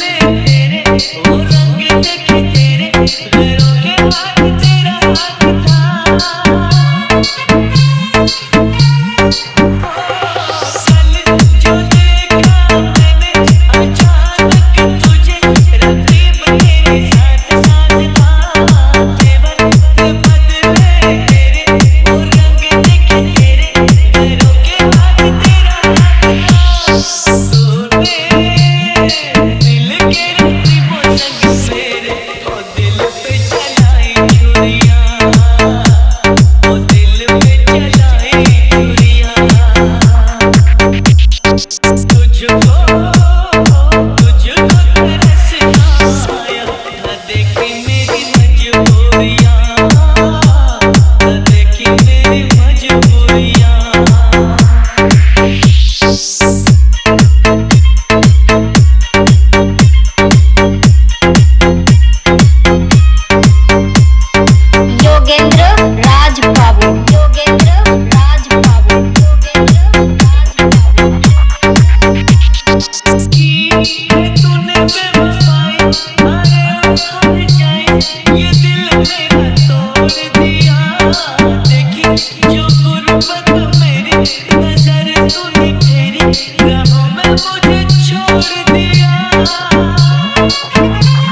में तेरे वो रंग देखे तेरे गैरों के हाथ तेरा हाथ था। कल जो देखा मैंने अचानक तुझे रकीब तेरे साथ साथ था। तेवर के बदले तेरे वो रंग देखे तेरे गैरों के हाथ तेरा हाथ था। तूने दिल के रकीबों संग मेरे ओ दिल पे चलाई छुरियां, ओ दिल पे चलाई छुरियां। तुझको तुझको तरसना आया न देखी मेरी मजबूरियां, न देखी मेरी मजबूरियां। योगेंद्र राज बाबू, योगेंद्र राज बाबू, योगेंद्र राज बाबू। की है तूने बेवफाई, अरे उखड़ जाए ये दिल मेरा तोड़ दिया। देखी जो गुर्बत मेरी नजर तूने तेरी राहों में मुझे छोड़ दिया।